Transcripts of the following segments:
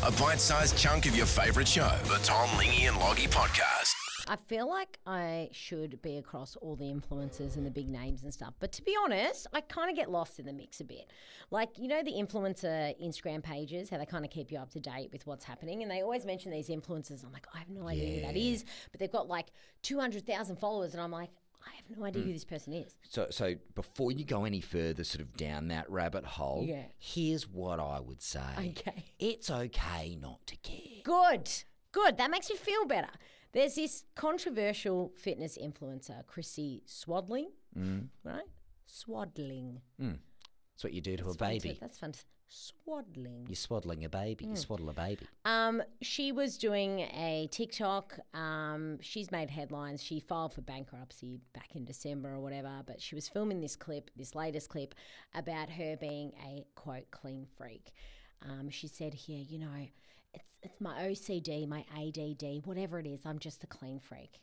A bite-sized chunk of your favourite show. The Tom, Lingy and Loggy Podcast. I feel like I should be across all the influencers and the big names and stuff. But to be honest, I kind of get lost in the mix a bit. Like, you know, the influencer Instagram pages, how they kind of keep you up to date with what's happening. And they always mention these influencers. I'm like, I have no idea who that is. But they've got like 200,000 followers. And I'm like, I have no idea who this person is. So before you go any further sort of down that rabbit hole, here's what I would say. Okay. It's okay not to care. Good. That makes me feel better. There's this controversial fitness influencer, Chrissy Swadling, right? Swaddling. That's what you do to a baby. That's fun. Swaddling. You're swaddling a baby. You swaddle a baby. She was doing a TikTok. She's made headlines. She filed for bankruptcy back in December or whatever, but she was filming this latest clip about her being a, quote, clean freak. She said here, you know, it's my OCD, my ADD, whatever it is, I'm just a clean freak.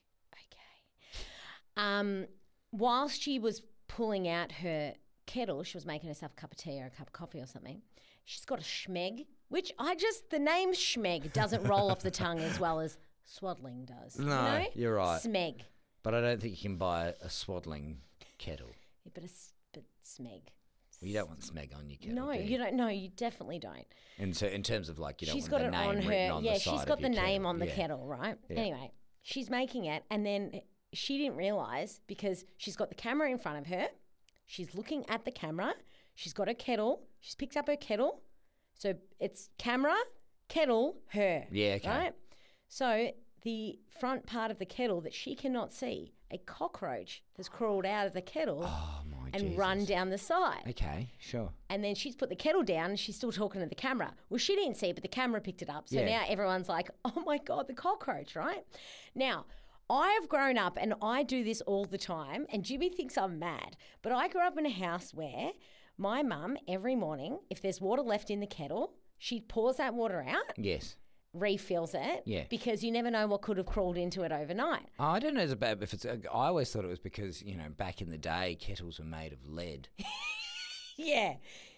Okay. Whilst she was pulling out her kettle, she was making herself a cup of tea or a cup of coffee or something, she's got a schmeg, which the name schmeg doesn't roll off the tongue as well as swaddling does. No, you know? You're right. Smeg. But I don't think you can buy a swaddling kettle. Yeah, but smeg. Well, you don't want smeg on your kettle. No, you don't. No, you definitely don't. And so, in terms of like, you don't she's want got the it name on written her. on Yeah, the side she's got of the your name kettle. on the Yeah. kettle, right? Yeah. Anyway, she's making it, and then she didn't realise because she's got the camera in front of her. She's looking at the camera. She's got her kettle. She's picked up her kettle. So it's camera, kettle, her. Yeah, okay. Right? So the front part of the kettle that she cannot see, a cockroach has crawled out of the kettle and run down the side. Okay, sure. And then she's put the kettle down and she's still talking to the camera. Well, she didn't see it, but the camera picked it up. So now everyone's like, oh my God, the cockroach, right? Now, I have grown up and I do this all the time, and Jimmy thinks I'm mad, but I grew up in a house where my mum, every morning, if there's water left in the kettle, she pours that water out, Yes. refills it, Yeah. because you never know what could have crawled into it overnight. Oh, I don't know if it's. I always thought it was because, you know, back in the day, kettles were made of lead. Yeah.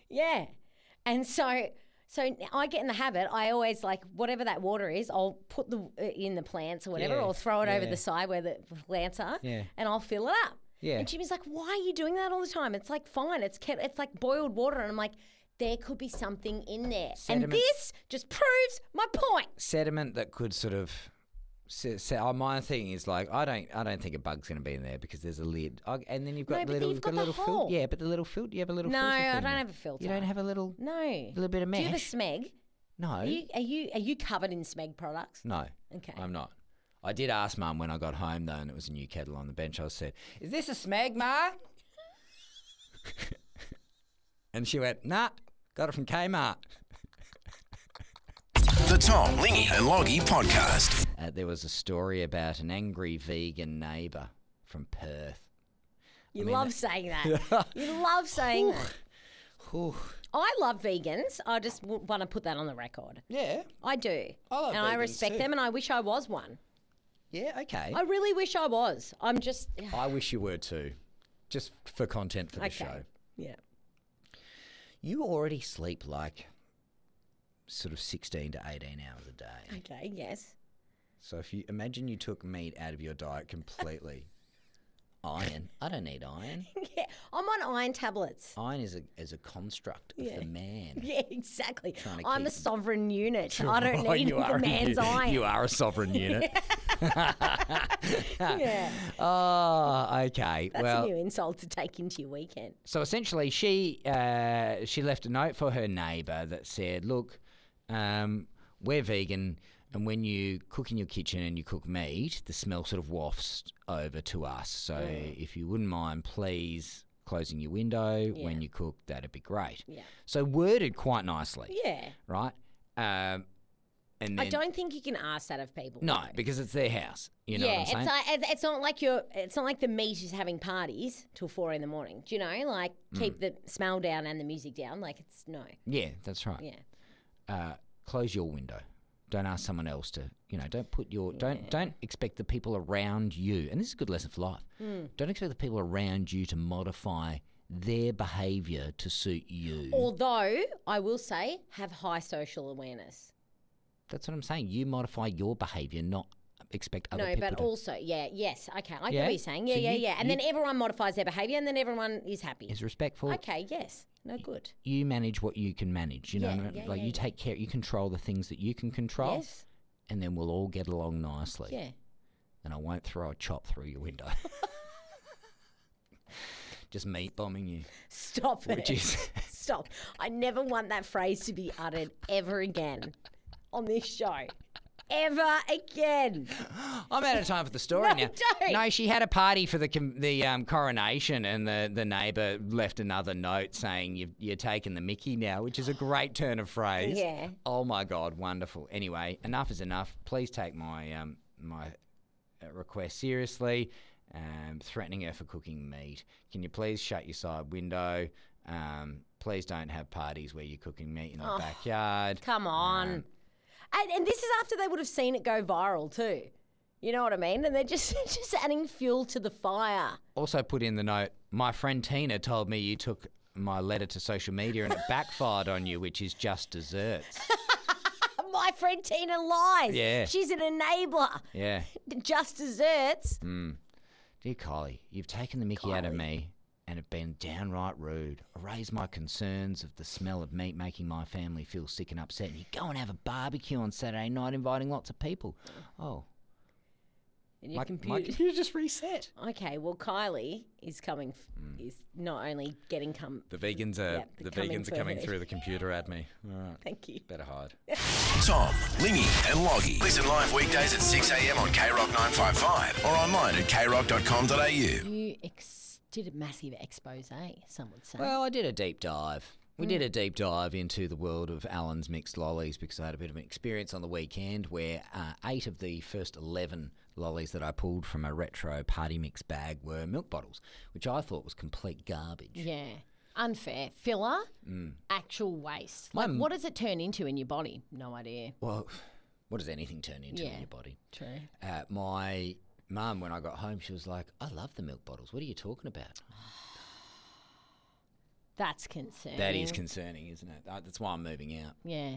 And so I get in the habit, I always like whatever that water is, I'll put in the plants or whatever, or throw it over the side where the plants are, and I'll fill it up. Yeah. And Jimmy's like, why are you doing that all the time? It's like fine, it's like boiled water. And I'm like, there could be something in there. Sediment. And this just proves my point. Sediment that could sort of. My thing is like I don't think a bug's going to be in there because there's a lid, and then you've got No, but you've got the little hole. filter. Yeah, but the little filter. You have a little. No, filter I thing don't there. have a filter. You don't have a little. No. Little bit of mesh. Do you have a smeg? No. Are you covered in smeg products? No. Okay. I'm not. I did ask Mum when I got home though, and it was a new kettle on the bench. I said, "Is this a smeg, Ma?" And she went, "Nah, got it from Kmart." The Tom, Lingy and Loggy Podcast. There was a story about an angry vegan neighbour from Perth. You love saying that. You love saying that. Whew. I love vegans. I just want to put that on the record. Yeah. I do. I love and I vegans respect too. them, and I wish I was one. Yeah, okay. I really wish I was. I'm just... I wish you were too. Just for content for the Okay. show. Yeah. You already sleep like sort of 16 to 18 hours a day. Okay, yes. So if you imagine you took meat out of your diet completely. Iron. I don't need iron. Yeah, I'm on iron tablets. Iron is a construct of the man. Yeah, exactly. Trying to I'm keep- a sovereign unit. I don't need You are the man's iron. You are a sovereign unit. Yeah. Oh, okay. That's well, a new insult to take into your weekend. so essentially, she left a note for her neighbour that said, "Look, we're vegan, and when you cook in your kitchen and you cook meat, the smell sort of wafts over to us. So if you wouldn't mind, please closing your window when you cook, that'd be great." Yeah. So worded quite nicely, Yeah. right? And then, I don't think you can ask that of people. No, though. because it's their house. You know Yeah, what I'm saying? it's not like the meat is having parties till 4 a.m. Do you know? Like keep the smell down and the music down. Like it's no. Yeah, that's right. Yeah. Close your window. Don't ask someone else to, don't put your, don't expect the people around you, and this is a good lesson for life, don't expect the people around you to modify their behaviour to suit you. Although I will say, have high social awareness. That's what I'm saying. You modify your behaviour, not expect other people but to. also, yes, okay, I get Yeah? what you're saying. So Yeah. And you- then everyone modifies their behaviour and then everyone is happy. Is respectful. Okay, yes. No good. You manage what you can manage. You know, you yeah. take care. You control the things that you can control, Yes. and then we'll all get along nicely. Yeah. And I won't throw a chop through your window. Just meat bombing you. Stop it. Which is Stop. I never want that phrase to be uttered ever again on this show. Ever again. I'm out of time for the story No, now. don't. No, she had a party for the coronation, and the neighbour left another note saying you're taking the mickey now, which is a great turn of phrase. Yeah. Oh my God, wonderful. Anyway, enough is enough. Please take my my request seriously. Threatening her for cooking meat. Can you please shut your side window? Please don't have parties where you're cooking meat in the backyard. Come on. And this is after they would have seen it go viral too. You know what I mean? And they're just adding fuel to the fire. Also put in the note, my friend Tina told me you took my letter to social media and it backfired on you, which is just desserts. My friend Tina lies. Yeah. She's an enabler. Yeah. Just desserts. Dear Kylie, you've taken the mickey out of me and have been downright rude. I raised my concerns of the smell of meat making my family feel sick and upset, and you go and have a barbecue on Saturday night inviting lots of people. Oh. And your My computer. computer just reset. Okay, well, Kylie is coming. Is not only getting The vegans are Yep, the vegans are coming through the computer at me. All right. Thank you. Better hide. Tom, Lingy and Loggy. Listen live weekdays at 6 a.m. on KROC 955 or online at krock.com.au. You did a massive expose, some would say. Well, I did a deep dive. We did a deep dive into the world of Alan's mixed lollies because I had a bit of an experience on the weekend where 8 of the first 11 lollies that I pulled from a retro party mix bag were milk bottles, which I thought was complete garbage. Yeah. Unfair. Filler, actual waste. My Like, what does it turn into in your body? No idea. Well, what does anything turn into in your body? True. My mum, when I got home, she was like, I love the milk bottles. What are you talking about? That's concerning. That is concerning, isn't it? That's why I'm moving out. Yeah.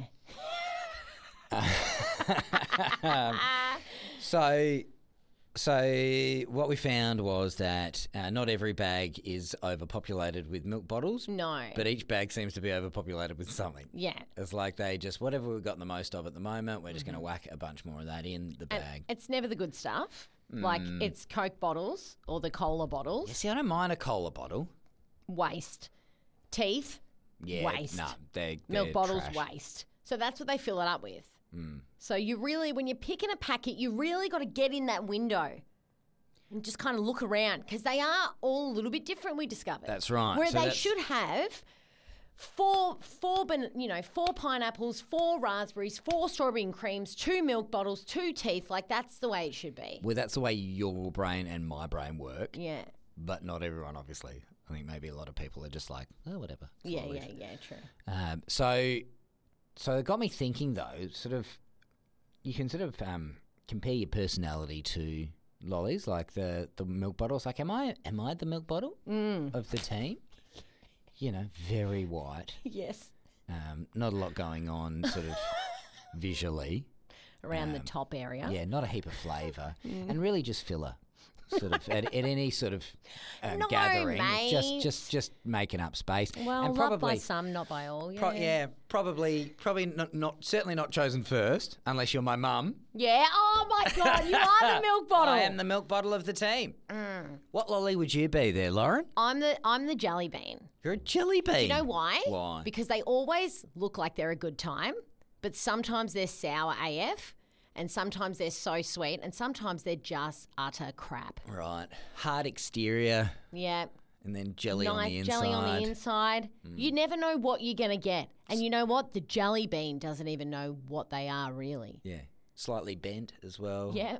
So what we found was that not every bag is overpopulated with milk bottles. No. But each bag seems to be overpopulated with something. Yeah. It's like they just, whatever we've got the most of at the moment, we're just going to whack a bunch more of that in the And bag. it's never the good stuff. Like, it's Coke bottles or the cola bottles. Yeah, see, I don't mind a cola bottle. Waste. Teeth. Yeah, Waste. no, they're Milk bottles, trash. waste. So that's what they fill it up with. So you really, when you're picking a packet, you really got to get in that window and just kind of look around because they are all a little bit different, we discovered. That's right. Where So they that's- should have four pineapples, 4 raspberries, 4 strawberry and creams, 2 milk bottles, 2 teeth. Like, that's the way it should be. Well, that's the way your brain and my brain work, Yeah. but not everyone, obviously. I think maybe a lot of people are just like, oh, whatever. It's Yeah, lollies. true. So it got me thinking, though, sort of, you can sort of compare your personality to lollies, like the milk bottles. Like, am I the milk bottle of the team? You know, very white. Yes. Not a lot going on, sort of visually. Around the top area. Yeah, not a heap of flavour, and really just filler. Sort of at any sort of No, gathering, mate. just making up space. Well, and loved by some, not by all. Yeah. Probably not certainly not chosen first, unless you're my mum. Yeah. Oh my God, you are the milk bottle. I am the milk bottle of the team. What lolly would you be there, Lauren? I'm the jelly bean. You're a jelly bean. Do you know why? Why? Because they always look like they're a good time, but sometimes they're sour AF, and sometimes they're so sweet, and sometimes they're just utter crap. Right, hard exterior, Yeah. and then jelly on the inside. Jelly on the inside. You never know what you're going to get. And you know what? The jelly bean doesn't even know what they are really. Yeah, slightly bent as well. Yeah.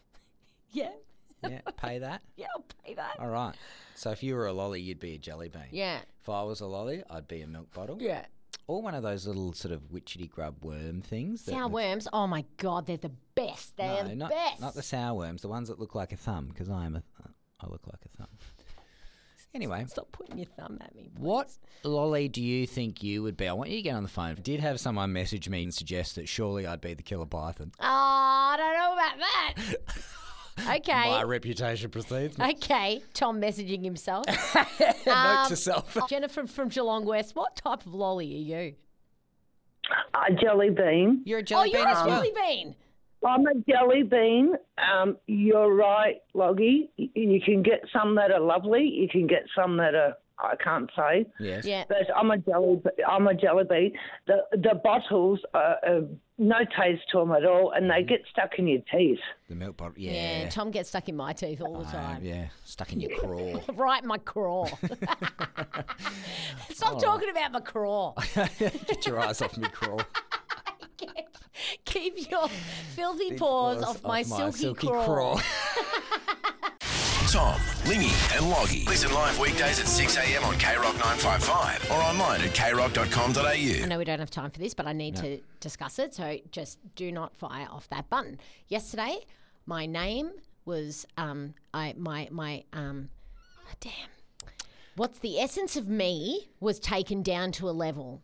Yeah. Yeah, pay that. Yeah, I'll pay that. All right. So if you were a lolly, you'd be a jelly bean. Yeah. If I was a lolly, I'd be a milk bottle. Yeah. Or one of those little sort of witchetty grub worm things. Sour worms, oh my God, they're the best. They're the best. Not the sour worms, the ones that look like a thumb, because I look like a thumb. Anyway, Stop putting your thumb at me. Please. what lolly do you think you would be? I want you to get on the phone. I did have someone message me and suggest that surely I'd be the killer python. Oh, I don't know about that. Okay. My reputation precedes me. Okay. Tom messaging himself. Note to self. Jennifer from Geelong West, what type of lolly are you? A jelly bean. You're a jelly you're bean a as well. jelly bean. I'm a jelly bean. You're right, Loggy. You can get some that are lovely. You can get some that are, I can't say. Yes. Yeah. But I'm a jelly bean. The bottles are no taste to them at all, and they get stuck in your teeth. The milk bottle. Yeah. Yeah. Tom gets stuck in my teeth all the time. Yeah. Stuck in your craw. Right in my craw. Stop talking about my craw. Get your eyes off me craw. Keep your filthy paws off my silky craw. Tom, Lingy and Loggy. Listen live weekdays at 6 a.m. on KROC 955 or online at krock.com.au. I know we don't have time for this, but I need to discuss it, so just do not fire off that button. Yesterday, my name was what's the essence of me was taken down to a level.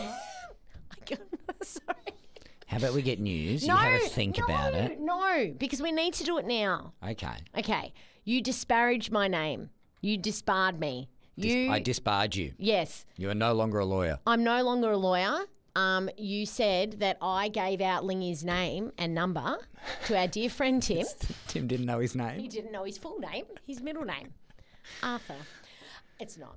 Sorry. How about we get news? You have a think about it. No, because we need to do it now. Okay. Okay, you disparaged my name. You disbarred me. I disbarred you. Yes. You are no longer a lawyer. I'm no longer a lawyer. You said that I gave out Lingy's name and number to our dear friend Tim. Tim didn't know his He name. didn't know his full name, his middle name, Arthur. It's not.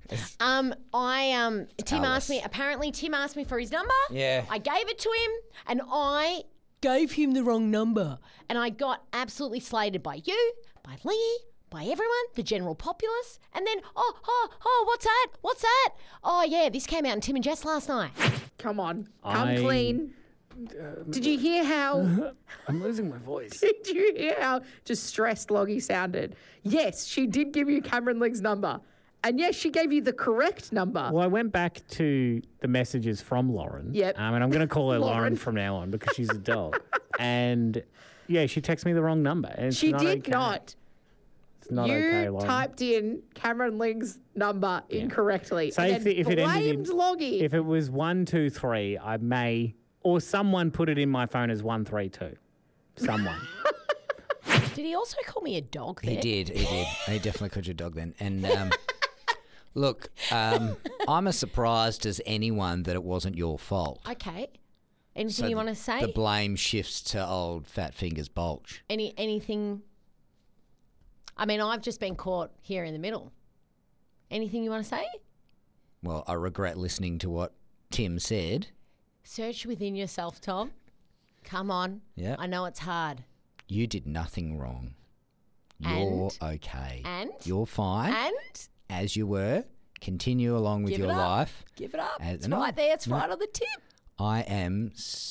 Tim asked me. Apparently, Tim asked me for his number. Yeah. I gave it to him, and I gave him the wrong number, and I got absolutely slated by you, by Lingy, by everyone, the general populace, and then what's that? What's that? Oh yeah, this came out in Tim and Jess last night. Come on, come clean. Did you hear how? I'm losing my voice. Did you hear how distressed Loggy sounded? Yes, she did give you Cameron Ligg's number. And yes, she gave you the correct number. Well, I went back to the messages from Lauren. Yep. And I'm going to call her Lauren. Lauren from now on because she's a dog. And yeah, she texted me the wrong number. And it's She not did okay. not. It's not You okay, Lauren. typed in Cameron Ligg's number incorrectly. So and if it ended blamed in, Loggy. if it was 123, I may, or someone put it in my phone as 132. Someone. Did he also call me a dog there? He did. He definitely called you a dog then. And look, I'm as surprised as anyone that it wasn't your fault. Okay. Anything So you want to say? The blame shifts to old Fat Fingers Bulge. Anything? I mean, I've just been caught here in the middle. Anything you want to say? Well, I regret listening to what Tim said. Search within yourself, Tom. Come on. Yeah. I know it's hard. You did nothing wrong. And? You're okay. And? You're fine. And As you were. Continue along with Give it your up. life. give it up. It's no, right there. It's no. right on the tip. I am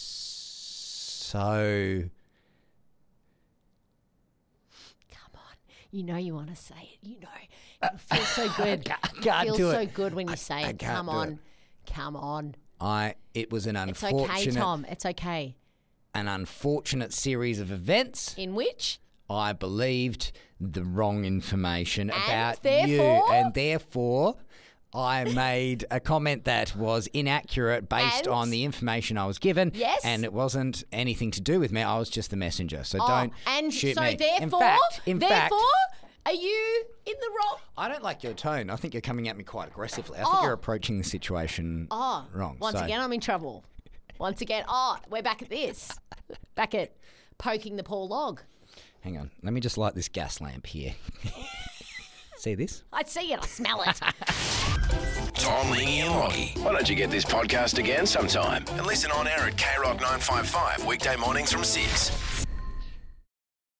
so... Come on. You know you want to say it. You know. It feels so good. can't it feels do so it. good when you say I it. can't Come do on. it. Come on. It was an It's unfortunate... okay, Tom. It's okay. An unfortunate series of events. In which? I believed the wrong information about you, therefore? and therefore I made a comment that was inaccurate based And? on the information I was given. Yes. And it wasn't anything to do with me. I was just the messenger. So Oh, don't and shoot so me. therefore, in fact, are you in the wrong? I don't like your tone. I think you're coming at me quite aggressively. I think you're approaching the situation wrong. Once So- again, I'm in trouble. Once again, we're back at this. Back at poking the poor log. Hang on. Let me just light this gas lamp here. See this? I see it. I smell it. Tom, Lingy and Loggy. Why don't you get this podcast again sometime and listen on air at KROC 955 weekday mornings from 6.